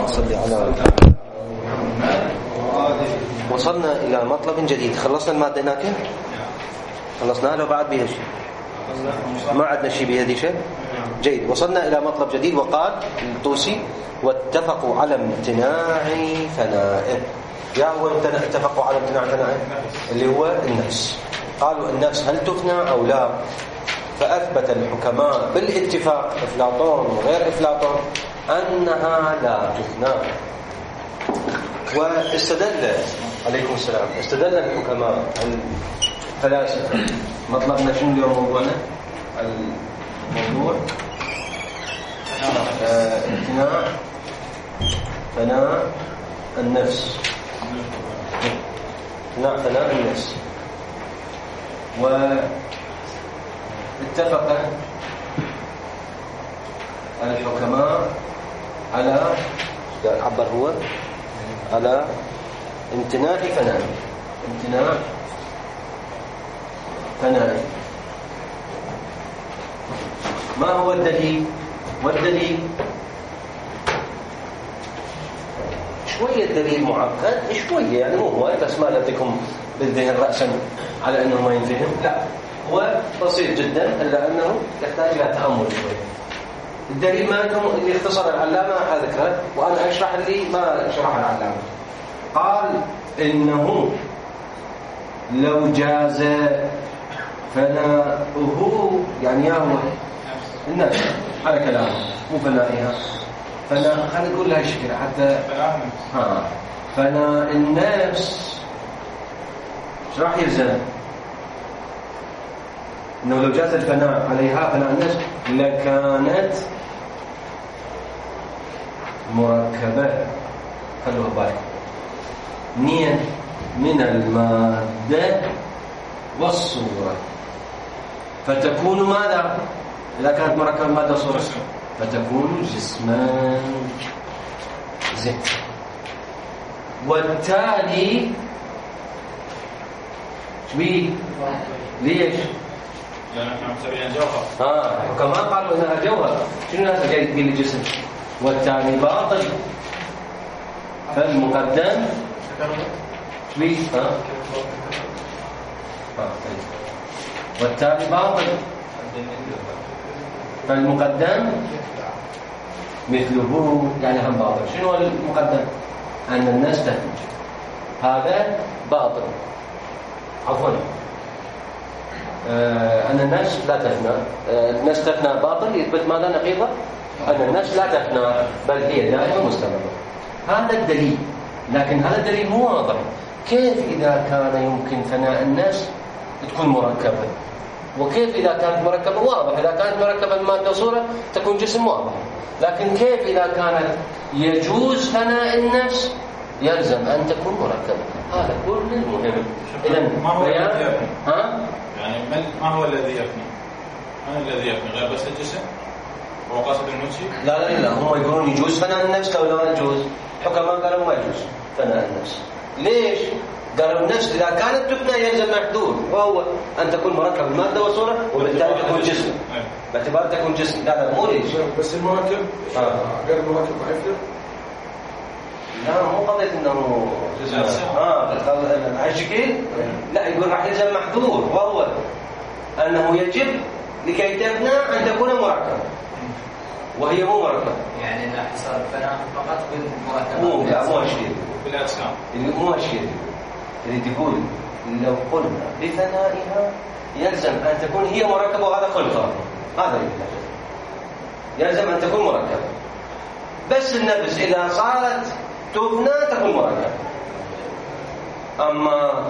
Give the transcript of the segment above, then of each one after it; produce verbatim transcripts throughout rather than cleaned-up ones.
صل على. وصلنا إلى مطلب جديد. خلصنا المادة هناك؟ خلصناها لو بعد بها شيء؟ ما عندنا شيء بهذه شيء؟ جيد. وصلنا إلى مطلب جديد. وقال الطوسي: واتفقوا على امتناع ثنائه. يا هو اتفقوا على امتناع ثنائه اللي هو النفس. قالوا النفس هل تفنى أو لا؟ فأثبت الحكماء بالاتفاق أفلاطون وغير أفلاطون أنها لا تفنى. واستدل عليكم السلام استدل الحكماء الفلاسفة. مطلبنا شنو اليوم موضوعنا؟ الموضوع امتناع فناء النفس. امتناع فناء النفس. واتفق الحكماء على عبر هو على امتناع فناء امتناع فناء. ما هو الدليل؟ والدليل شوية الدليل معقد شوية، يعني مو هو بس ما لديكم بالذهن رأسا على أنه ما ينفهم، لا هو بسيط جدا إلا أنه يحتاج إلى تأمل شوية. الدليل مالكم اللي اختصر العلامة هذا، وأنا أشرح اللي ما شرح العلامة. قال إنه لو جاز فناؤه، يعني يهوى النفس على كلامه مو فنائها، فنا خلينا نقول لها شكل حتى ها فناء النفس ايش راح يلزم؟ انه لو جاز الفناء عليها فناء النفس لكانت مركبة، خلوها بالك، نين من المادة والصورة، فتكون ماذا؟ إذا كانت مركبة مادة وصورة فتكون جسمان. زين. والتالي شبيه؟ ليش؟ لأنها مسميها جوهر. ها وكما قالوا إنها جوهر. شنو هذا جاي تقول الجسم؟ والتالي باطل. فالمقدم شبيه؟ ها؟ ها والتالي باطل. فالمقدم مثله، يعني هم باطل. شنو المقدم؟ أن الناس تهنج، هذا باطل. عفوا آه أن الناس لا تفنى. آه الناس تفنى باطل، يثبت ماذا نقيضه؟ أن الناس لا تفنى بل هي دائمة مستمرة. هذا الدليل، لكن هذا الدليل مو واضح. كيف إذا كان يمكن فناء الناس تكون مركبة؟ وكيف إذا كانت مركبة؟ واضح. إذا كانت مركبة المادة وصورة تكون جسم، واضح. لكن كيف إذا كانت يجوز فناء النفس يلزم أن تكون مركبة؟ هذا كل المهم. إذن ما هو الذي يفني؟ ها؟ يعني ما هو الذي يفني؟ من الذي يفني؟ غير بس الجسم؟ هو قصد المنشي؟ لا لا لا، هم يقولون يجوز فناء النفس لو لا يجوز. حكماء قالوا ما يجوز فناء النفس. ليش؟ قالوا النفس إذا كانت تفنى يلزم محدود، وهو أن تكون مركب المادة وصورة، وبالتالي تكون جسم. باعتبار تكون جسم. هذا مو ليش؟ بس المركب آه. غير المركب ما يفرق؟ لا مو قضية إنه جسم. آه الشكل لا، يقول راح يلزم محدود، وهو أنه يجب لكي تفنى أن تكون مركبة، وهي مو مركبة. يعني لا حصار الفناء فقط بالمركبات. مو لا مو هالشيء بالأجسام. اللي مو هالشيء اللي تقول لو قلنا بفنائها يلزم أن تكون هي مركبة، وهذا خلقها. هذا اللي يلزم أن تكون مركبة. بس النفس إذا صارت تفنى تكون مركبة. أما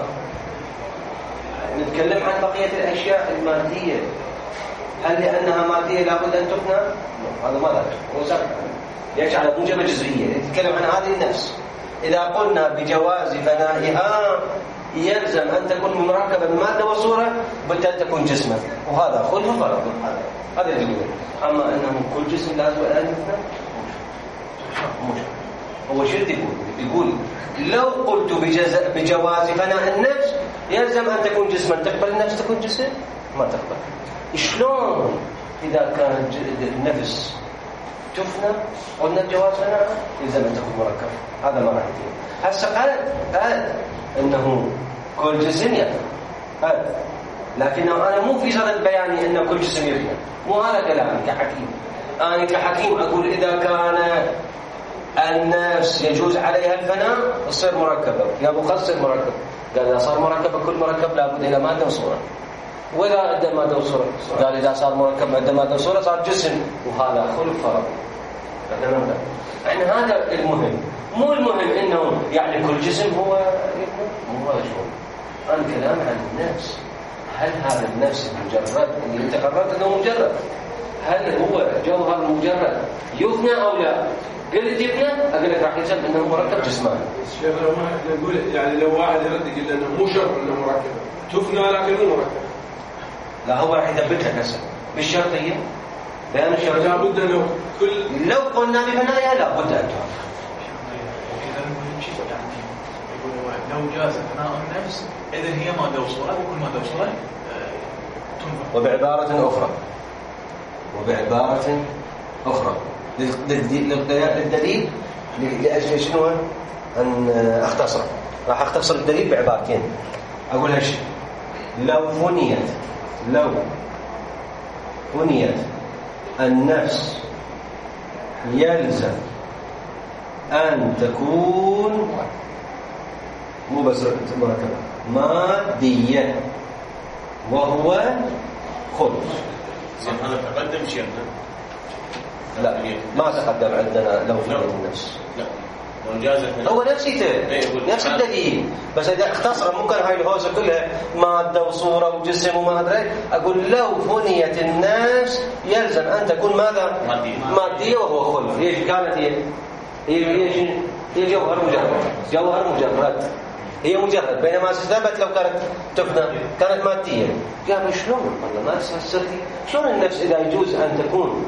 نتكلم عن بقية الأشياء المادية، هل لأنها مادية لابد أن تفنى؟ هذا ما ذلك. هو سابق ليش على موجبة جزئية. نتكلم عن هذه النفس. إذا قلنا بجواز فنائها يلزم أن تكون مركبة المادة والصورة، بالتالي تكون جسما، وهذا خلف فرض. هذا هذا اللي يقول. أما أنه كل جسم لازم أن يفنى مش هو شو يقول؟ يقول لو قلت بجواز فناء النفس يلزم أن تكون جسما، تقبل النفس تكون جسم؟ ما تقبل. شلون إذا كانت النفس تفنى قلنا الجواز فناء يلزم أن تكون مركب. هذا ما راح يتم. هسه قال قال أنه كل جسم يفنى قال، لكنه أنا مو في صدد بياني أن كل جسم يفنى، مو هذا كلامي كحكيم. أنا كحكيم أقول إذا كان النفس يجوز عليها الفناء تصير مركبة، يا مخصص مركب. قال إذا صار مركب كل مركب لابد إلى مادة وصورة، وإذا أدى مادة وصورة قال إذا صار مركب أدى مادة وصورة صار جسم، وهذا خلف فرض. احنا هذا المهم، مو المهم إنه يعني كل جسم هو مو هذا شو. أنا كلام عن النفس. هل هذا النفس المجرد اللي أنت قررت إنه مجرد، هل هو جوهر مجرد يفنى أو لا؟ قلت يفنى أقول لك راح يلزم إنه مركب جسماني. شيخ لو ما نقول يعني لو واحد يرد يقول إنه مو شرط إنه مركب تفنى لكن مو مركب، لا هو راح يثبت لك هسه بالشرطية بيان الشرطية. لابد إنه كل لو قلنا بفنايا لابد أن تعرف. لو جاز فناء النفس إذا هي مادة وصورة وكل مادة وصورة تنفع. وبعبارة أخرى وبعبارة أخرى للدليل لأجل شنو أن أختصر. راح أختصر الدليل بعبارتين أقول هالشيء. لو فنيت لو فنيت النفس يلزم أن تكون مو بس مركبة مادية وهو خلق. هذا تقدم شيخنا؟ لا ما تقدم عندنا لو في النفس. لا هو نفسيته نفس الدليل، بس إذا اختصر ممكن هاي الهوسة كلها مادة وصورة وجسم وما أدري. أقول لو فنيت النفس يلزم أن تكون ماذا؟ مادية, مادية وهو خلق. ليش كانت هي هي هي جوهر مجرد جوهر مجرد هي مجرد، بينما ثبت لو كانت تفنى كانت مادية. قال شلون والله ما سألتي شلون النفس إذا يجوز أن تكون،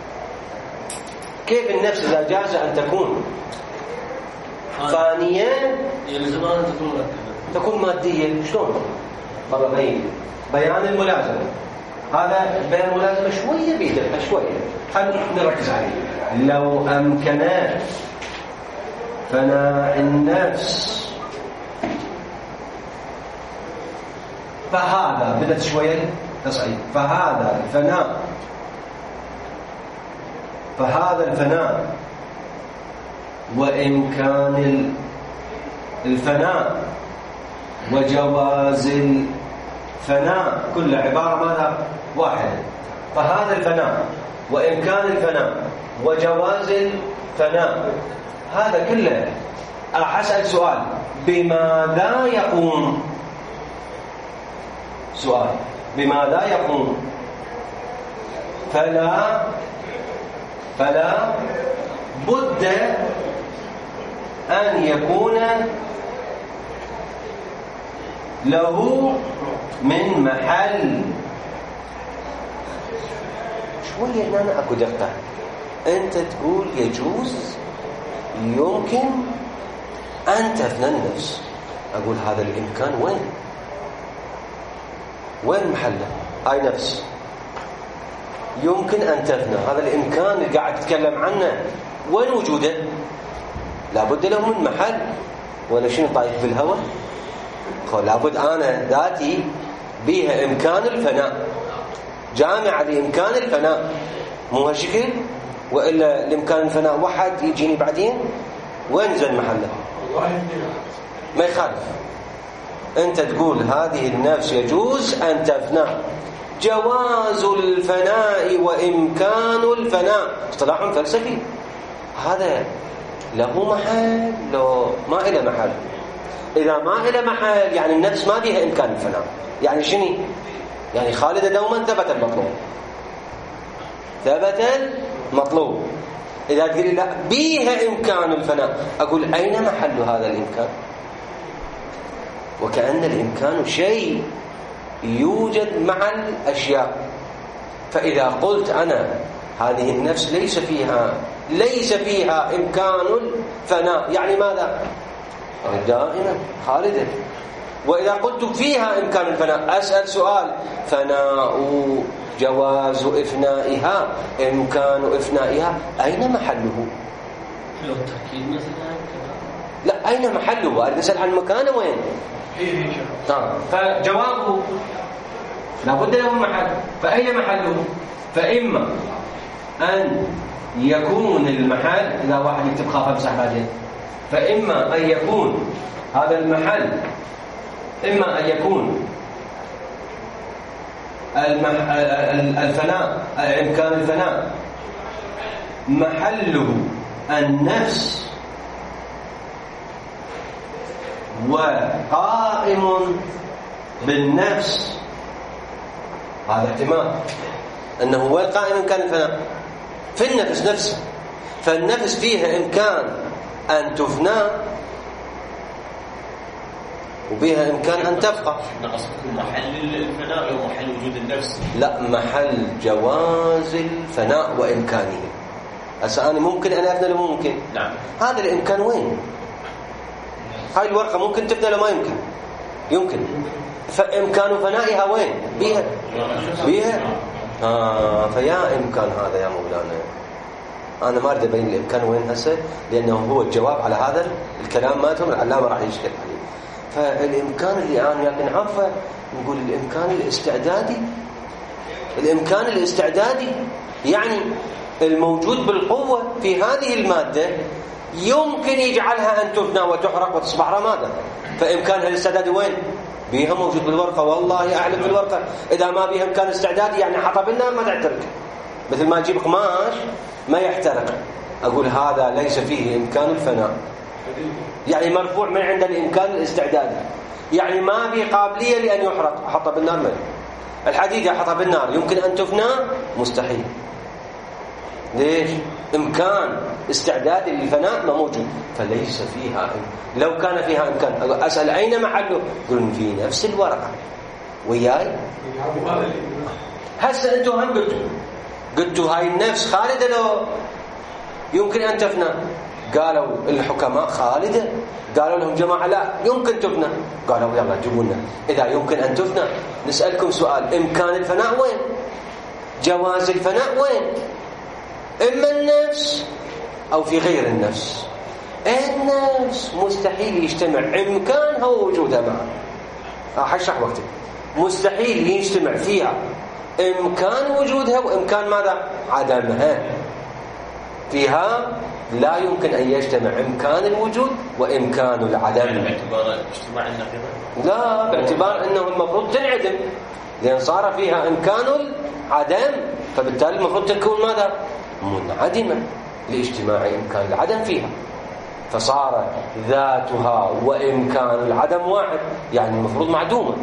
كيف النفس إذا جاز أن تكون فانية يلزم أن تكون تكون مادية؟ شلون والله بين بيان الملازمة. هذا بيان الملازمة شوية بيدقق شوية، خلينا نركز عليه. لو أمكن فناء النفس فهذا بدأت شوية تصعيد. فهذا الفناء فهذا الفناء وإمكان الفناء وجواز الفناء كل عبارة ماذا؟ واحدة. فهذا الفناء وإمكان الفناء وجواز الفناء هذا كله. أسأل سؤال بماذا يقوم؟ سؤال بماذا يقوم؟ فلا فلا بد أن يكون له من محل. شوية هنا أنا أكو دقة. أنت تقول يجوز يمكن أن تفنى النفس. أقول هذا الإمكان وين؟ وين محله؟ هاي نفس يمكن أن تفنى، هذا الإمكان اللي قاعد تتكلم عنه وين وجوده؟ لابد له من محل. ولا شنو طايف في الهواء؟ لابد أنا ذاتي بيها إمكان الفناء، جامعة لإمكان الفناء، مو هالشكل؟ وإلا الإمكان الفناء واحد يجيني بعدين وين زين محله؟ ما يخالف. أنت تقول هذه النفس يجوز أن تفنى، جواز الفناء وإمكان الفناء اصطلاح فلسفي. هذا له محل لو ما إلى محل. إذا ما إلى محل يعني النفس ما بيها إمكان الفناء. يعني شنو؟ يعني خالدة دوما ثبت المطلوب ثبت المطلوب. إذا تقولي لا بيها إمكان الفناء، أقول أين محل هذا الإمكان؟ وكأن الإمكان شيء يوجد مع الأشياء. فإذا قلت أنا هذه النفس ليس فيها ليس فيها إمكان الفناء يعني ماذا؟ دائما خالدة. وإذا قلت فيها إمكان الفناء أسأل سؤال: فناء جواز إفنائها، إمكان إفنائها، أين محله؟ لو التأكيد مثلا لا، أين محله؟ أريد أسأل عن مكانه وين؟ هي هي آه. فجوابه لابد له محل، فأين محله؟ فإما أن يكون المحل، إذا واحد يكتب خاف أمسح بعدين، فإما أن يكون هذا المحل، إما أن يكون المح... الفناء، إمكان الفناء محله النفس وقائم بالنفس، هذا احتمال أنه هو القائم إمكان الفناء في النفس نفسه، فالنفس فيها إمكان أن تفنى وبها إمكان أن تبقى. نقصدكم محل الفناء أو محل وجود النفس؟ لا، محل جواز الفناء وإمكانه. هسه أنا ممكن أن أفنى لو ممكن؟ نعم. هذا الإمكان وين؟ هاي الورقة ممكن تفنى لو ما يمكن؟ يمكن. فإمكان فنائها وين؟ بيها بيها آه فيا إمكان هذا يا مولانا، أنا ما أريد أبين الإمكان وين هسه، لأنه هو الجواب على هذا الكلام ماتهم العلامة راح يشكل عليه. فالإمكان اللي أنا لكن عارفة نقول الإمكان الاستعدادي، الإمكان الاستعدادي يعني الموجود بالقوة في هذه المادة يمكن يجعلها أن تفنى وتحرق وتصبح رمادا. فإمكانها الاستعدادي وين؟ بيها موجود بالورقة، والله أعلم بالورقة. إذا ما بيها إمكان استعدادي يعني حطب النار ما تعترق، مثل ما تجيب قماش ما يحترق. أقول هذا ليس فيه إمكان الفناء، يعني مرفوع من عند الإمكان الاستعدادي، يعني ما بيه قابلية لأن يحرق. حطب النار من الحديد حطب النار يمكن أن تفنى؟ مستحيل. ليش؟ إمكان استعداد للفناء ما موجود، فليس فيها. لو كان فيها إمكان أسأل أين محله؟ يقولون في نفس الورقة وياي. هسه أنتم هم قلتوا قلتوا هاي النفس خالدة لو يمكن أن تفنى؟ قالوا الحكماء خالدة. قالوا لهم جماعة لا يمكن تفنى. قالوا يلا جيبوا لنا إذا يمكن أن تفنى. نسألكم سؤال، إمكان الفناء وين؟ جواز الفناء وين؟ إما النفس أو في غير النفس. النفس مستحيل يجتمع إمكانها ووجودها معا. حشرح وقتك. مستحيل يجتمع فيها إمكان وجودها وإمكان ماذا؟ عدمها. فيها لا يمكن أن يجتمع إمكان الوجود وإمكان العدم. باعتبار اجتماع النقيضين؟ لا، باعتبار أنه المفروض تنعدم، لأن صار فيها إمكان العدم، فبالتالي المفروض تكون ماذا؟ منعدمة لاجتماع إمكان العدم فيها. فصار ذاتها وإمكان العدم واحد، يعني المفروض معدومة.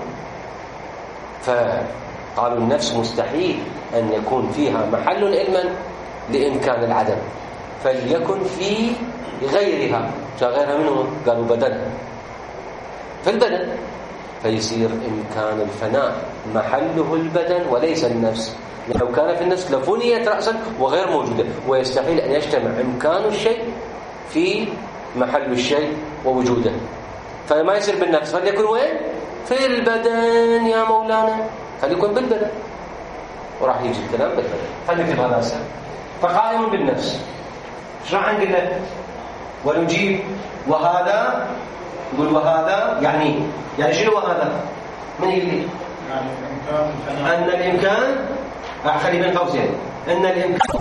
فقالوا النفس مستحيل أن يكون فيها محل علما لإمكان العدم، فليكن في غيرها. غيرها منه؟ قالوا بدنها، في البدن، فيصير إمكان الفناء محله البدن وليس النفس. لو كان في النفس لفنيت رأسا وغير موجودة، ويستحيل أن يجتمع إمكان الشيء في محل الشيء ووجوده، فما يصير بالنفس. فليكن وين؟ في البدن يا مولانا، فليكن بالبدن، وراح يجي الكلام بالبدن. فلنكتب هذا أسهل. فقائم بالنفس. شو راح نقول له؟ ونجيب وهذا، نقول وهذا يعني يعني شنو وهذا؟ من يقول يعني الإمكان أن الإمكان أخلي بين قوسين أن الإمكان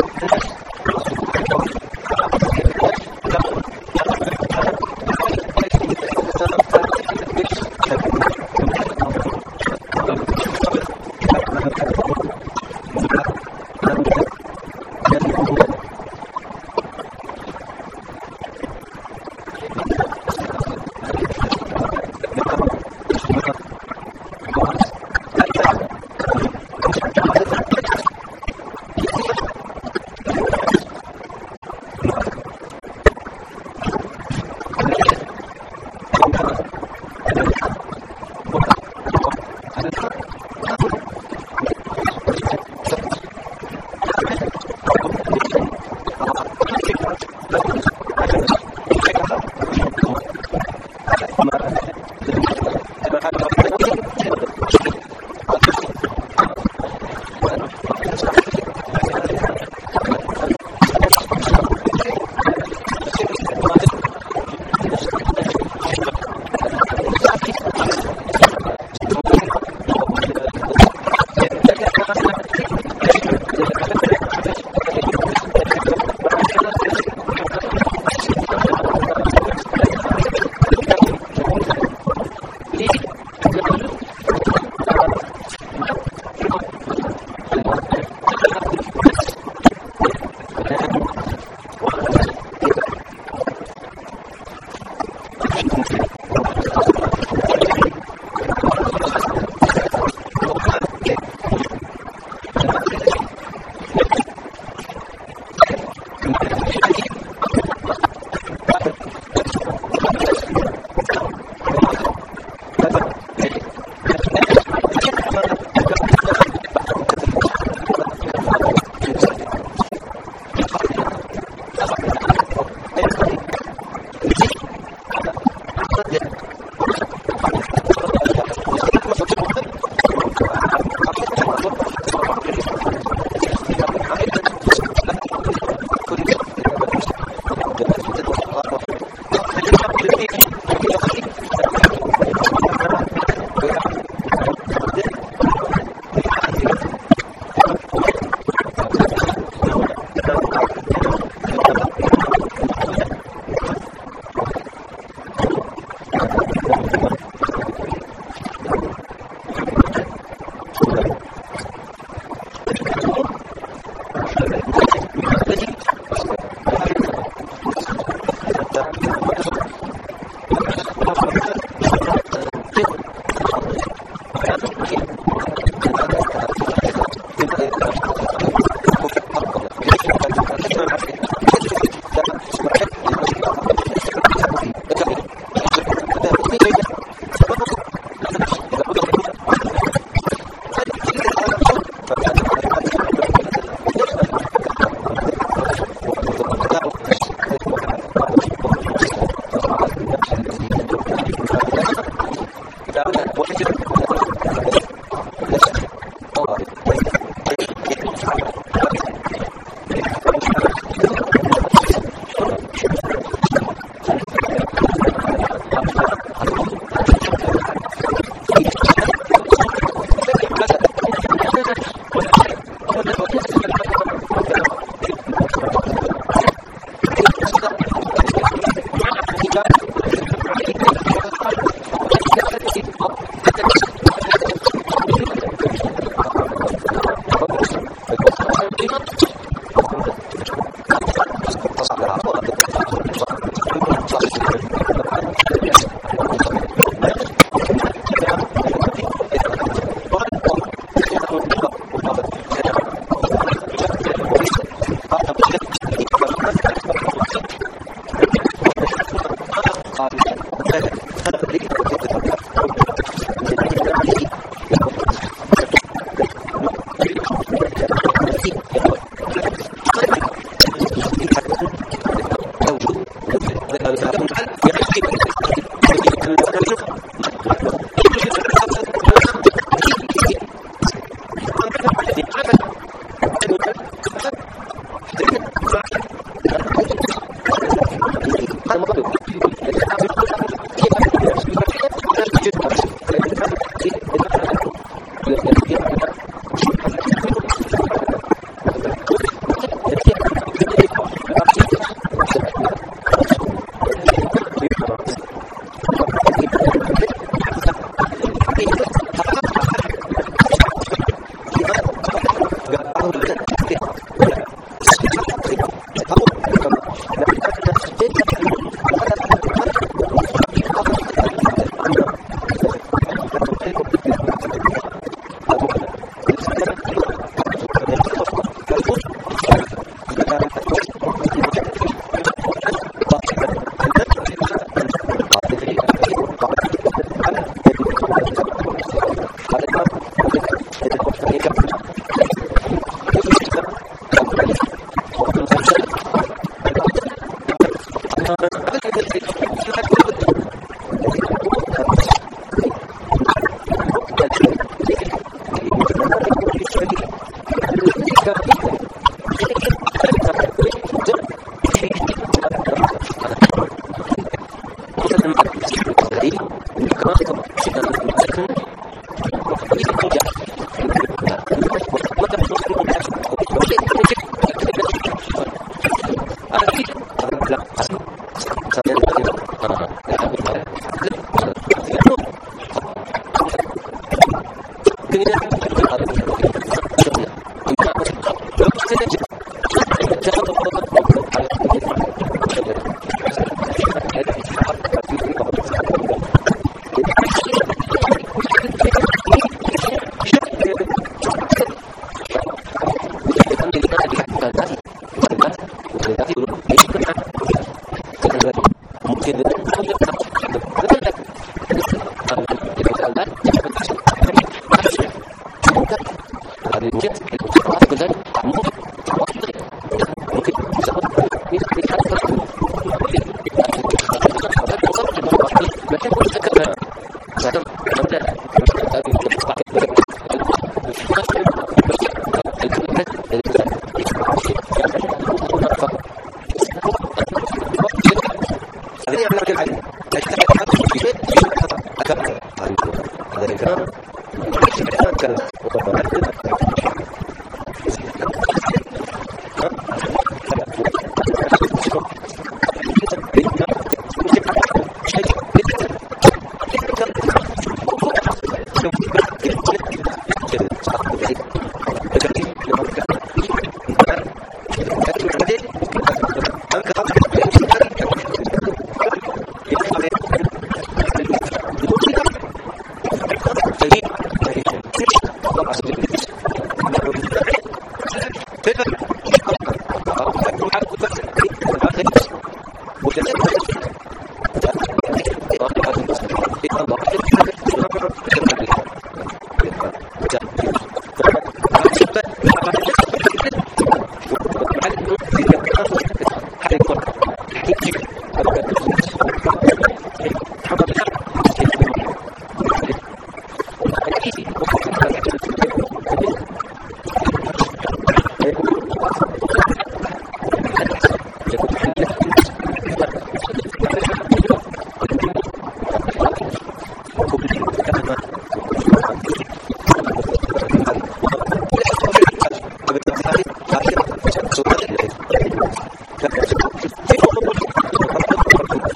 Thank you.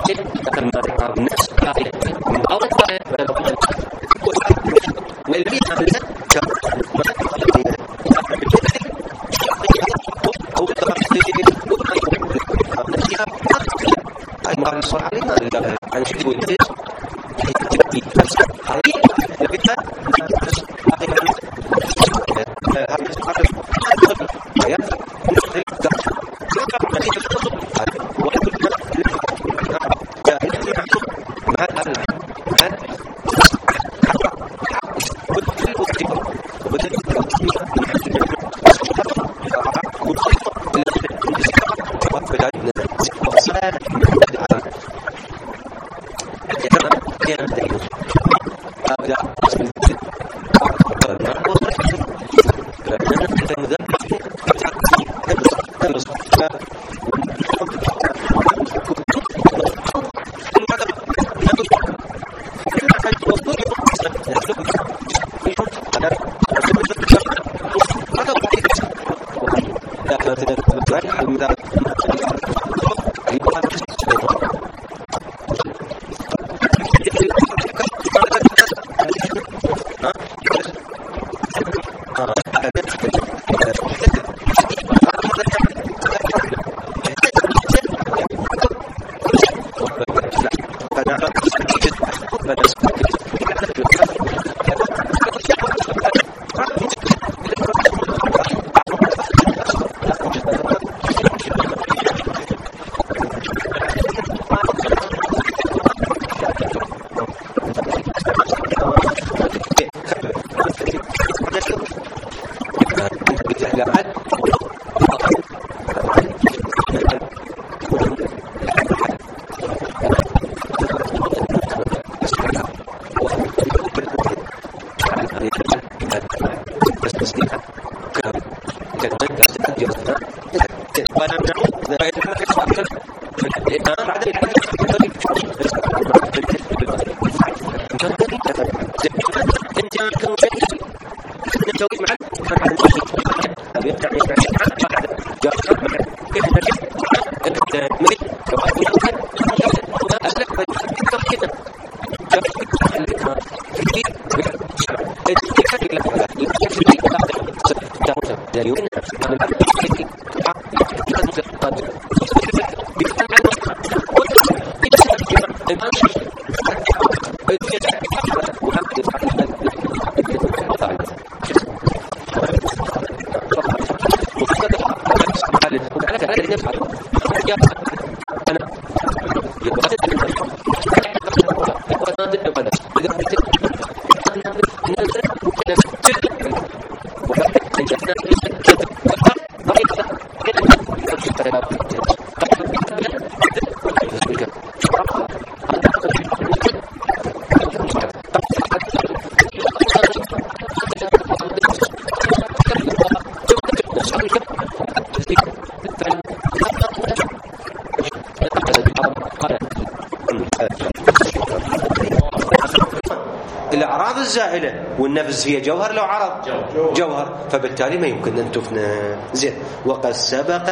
الأعراض الزائلة والنفس هي جوهر لو عرض جوهر، فبالتالي ما يمكن أن تفنى. زين، وقد سبق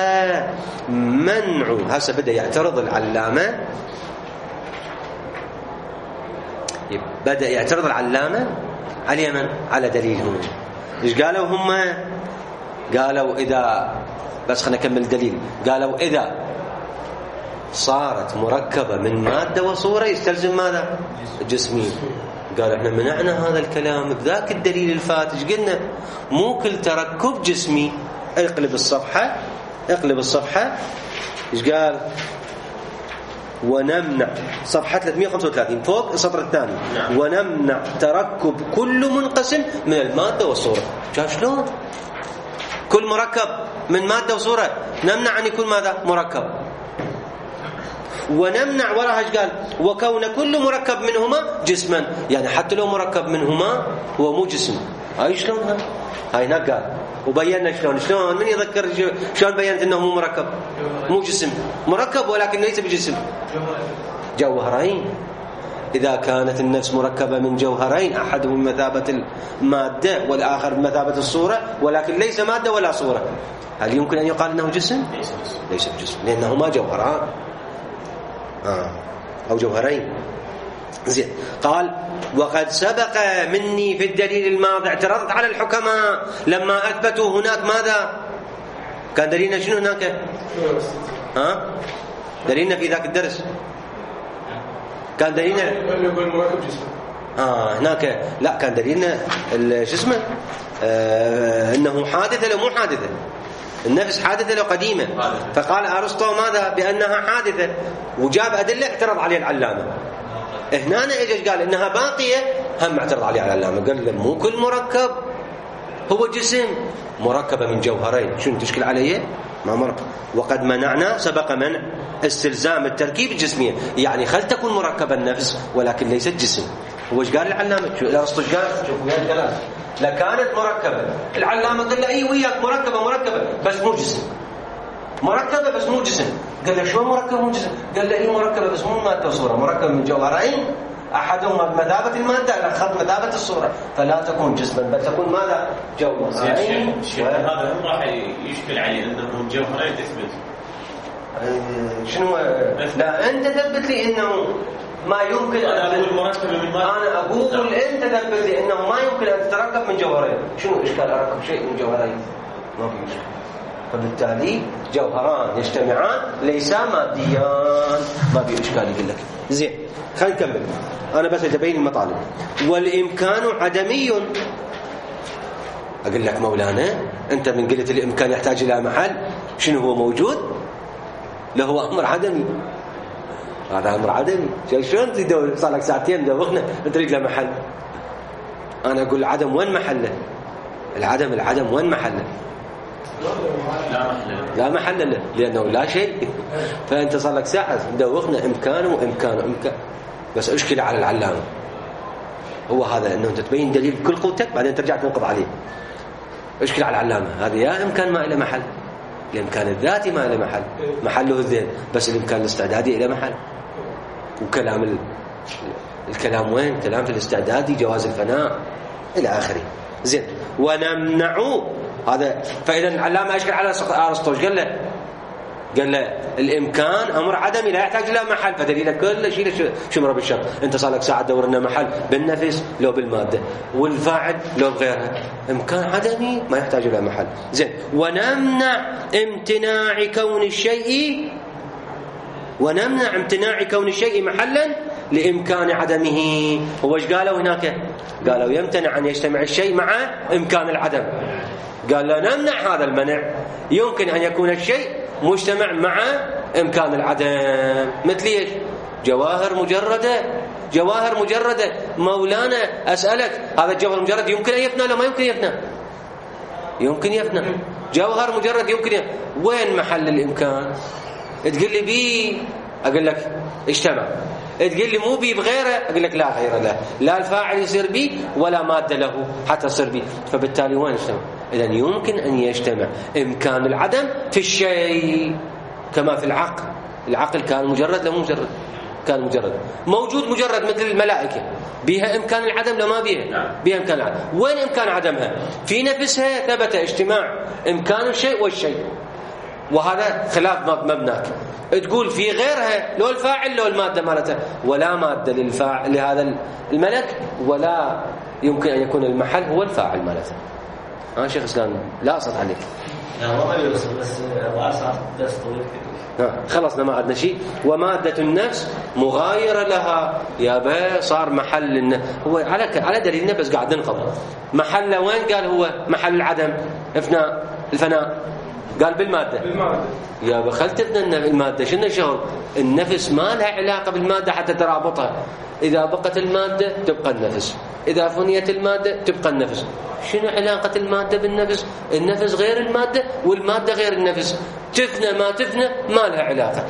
منع، هسه بدأ يعترض العلامة، بدأ يعترض العلامة على اليمن على دليلهم. إيش قالوا هم؟ قالوا إذا، بس خلينا نكمل دليل، قالوا إذا صارت مركبة من مادة وصورة يستلزم ماذا؟ جسمي. قال احنا منعنا هذا الكلام بذاك الدليل الفات. ايش قلنا؟ مو كل تركب جسمي. اقلب الصفحة، اقلب الصفحة. ايش قال؟ ونمنع، صفحة ثلاثمئة وخمسة وثلاثين فوق السطر الثاني، ونمنع تركب كل منقسم من المادة والصورة. شايف شلون؟ كل مركب من مادة وصورة نمنع أن يكون ماذا؟ مركب. ونمنع وراها ايش قال؟ وكون كل مركب منهما جسما، يعني حتى لو مركب منهما هو مو جسم. هاي شلون؟ هاي هناك قال وبينا شلون. شلون؟ من يذكر شلون بينت انه مو مركب؟ مو جسم، مركب ولكن ليس بجسم. جوهرين. إذا كانت النفس مركبة من جوهرين، أحدهم بمثابة المادة والآخر بمثابة الصورة، ولكن ليس مادة ولا صورة، هل يمكن أن يقال أنه جسم؟ ليس بجسم، لأنهما جوهران. آه. أو جوهرين. زين. قال وقد سبق مني في الدليل الماضي اعترضت على الحكماء لما أثبتوا هناك ماذا؟ كان دليلنا شنو هناك؟ ها؟ دليلنا في ذاك الدرس كان دليلنا آه هناك لا كان دليلنا شو اسمه آه انه حادثه لو مو حادثه، النفس حادثه لو قديمه. فقال ارسطو ماذا؟ بانها حادثه، وجاب ادله اعترض عليه العلامه. هنا اجى قال انها باقيه، هم اعترض عليه العلامه قال له مو كل مركب هو جسم، مركبه من جوهرين، شنو تشكل عليه؟ ما مركب. وقد منعنا سبق منع استلزام التركيب الجسميه، يعني خل تكون مركبه النفس ولكن ليست جسم. هو ايش قال العلامه؟ شو ارسطو ايش قال؟ شوفوا هاي الكلام، لكانت مركبه. العلامه قال له اي وياك مركبه مركبه بس مو جسم، مركبه بس مو جسم. قال له شو مركبه مو جسم؟ قال له اي مركبه بس مو ماده وصوره، مركبه من جوهرين احدهما بمثابه الماده على خط مثابه الصوره، فلا تكون جسما بل تكون ماذا؟ جوهرين. هذا هم راح يشكل عليه انه جوهرين تثبت شنو؟ لا انت ثبت لي انه ما يمكن أنا أقول مركب من ماء. أنا أقول أنت ثبت لي أنه ما يمكن أن تتركب من جوهرين. شنو إشكال أركب شيء من جوهرين؟ ما في مشكلة. فبالتالي جوهران يجتمعان ليسا ماديان، ما في إشكال. يقول لك زين خلينا نكمل، أنا بس أبين المطالب. والإمكان عدمي. أقول لك مولانا أنت من قلت الإمكان يحتاج إلى محل، شنو هو موجود؟ له هو أمر عدمي، هذا أمر عدمي. شلون تدور صار لك ساعتين دوخنا تريد له محل؟ أنا أقول العدم وين محله؟ العدم العدم وين محله؟ لا محل لا محل له لأنه لا شيء. فأنت صار لك ساعة دوخنا إمكانه وإمكانه إمكان، بس أشكل على العلامة هو هذا أنه أنت تبين دليل بكل قوتك بعدين ترجع تنقض عليه. أشكل على العلامة هذا يا إمكان ما له محل، الإمكان الذاتي ما له محل، محله الذهن، بس الإمكان الاستعدادي له محل. وكلام ال... الكلام وين؟ كلام في الاستعدادي، جواز الفناء إلى آخره. زين. ونمنعوا هذا. فإذا العلامة أشكل على أرسطو قال له قال له الإمكان أمر عدمي لا يحتاج إلى محل، فدليلك كل شيء شمر بالشر. أنت صار لك ساعة تدور لنا محل بالنفس لو بالمادة، والفاعل لو بغيرها، إمكان عدمي ما يحتاج إلى محل. زين. ونمنع امتناع كون الشيء ونمنع امتناع كون الشيء محلا لإمكان عدمه. هو ايش قالوا هناك؟ قالوا يمتنع أن يجتمع الشيء مع إمكان العدم. قال لا نمنع هذا المنع، يمكن أن يكون الشيء مجتمع مع إمكان العدم. مثل ايش؟ جواهر مجردة، جواهر مجردة. مولانا أسألك هذا الجوهر المجرد يمكن أن يفنى ولا ما يمكن يفنى؟ يمكن يفنى. جوهر مجرد يمكن يفنى. وين محل الإمكان؟ تقول لي بي، أقول لك اجتمع. تقول لي مو بي بغيره، أقول لك لا غيره له، لا الفاعل يصير بي ولا مادة له حتى يصير بي. فبالتالي وين يجتمع؟ إذن يمكن أن يجتمع إمكان العدم في الشيء كما في العقل. العقل كان مجرد لو مجرد؟ كان مجرد، موجود مجرد مثل الملائكة، بها إمكان العدم لو ما بها؟ بها إمكان العدم. وين إمكان عدمها؟ في نفسها ثبت اجتماع إمكان الشيء والشيء، وهذا خلاف مبناك. تقول في غيرها لو الفاعل لو المادة مالته، ولا مادة للفاعل لهذا الملك، ولا يمكن أن يكون المحل هو الفاعل مالته. ها شيخ إسلام لا أصد عليك. لا ما يوصل بس واسع درس طويل ها خلصنا ما عندنا شيء. ومادة النفس مغايرة لها يا با، صار محل النفس هو على على دليلنا بس قاعد ننقض. محله وين؟ قال هو محل العدم، إفناء الفناء. قال بالمادة. بالمادة. يا بخلت تبنى المادة شنو الشغل؟ النفس ما لها علاقة بالمادة حتى ترابطها. إذا بقت المادة تبقى النفس، إذا فنيت المادة تبقى النفس. شنو علاقة المادة بالنفس؟ النفس غير المادة والمادة غير النفس. تفنى ما تفنى ما لها علاقة.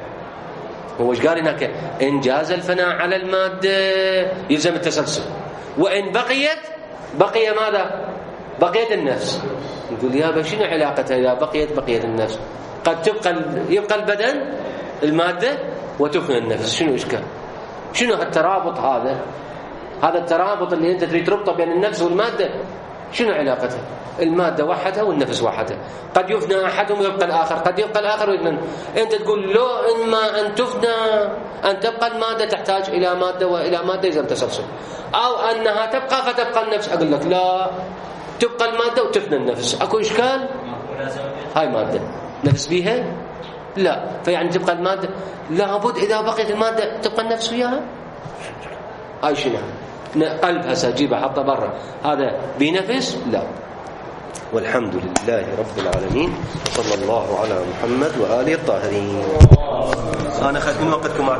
هو ايش قال هناك؟ إن جاز الفناء على المادة يلزم التسلسل، وإن بقيت بقي ماذا؟ بقيت النفس. يقول يا شنو علاقتها إذا بقيت بقيت النفس؟ قد تبقى يبقى البدن المادة وتفنى النفس. شنو إشكال؟ شنو هالترابط هذا؟ هذا الترابط اللي أنت تريد تربطه بين النفس والمادة شنو علاقتها؟ المادة وحدها والنفس وحدها. قد يفنى أحدهم ويبقى الآخر، قد يبقى الآخر ويفنى. أنت تقول لو إما أن تفنى أن تبقى المادة تحتاج إلى مادة وإلى مادة يلزم تسلسل، أو أنها تبقى فتبقى النفس. أقول لك لا، تبقى المادة وتفنى النفس. أكو إشكال؟ هاي مادة نفس بيها؟ لا. فيعني تبقى المادة لابد إذا بقيت المادة تبقى النفس وياها. هاي شنو؟ قلب هسه جيبه حطه برا، هذا بنفس؟ لا. والحمد لله رب العالمين، صلى الله على محمد وآله الطاهرين. أنا أخذت من وقتكم.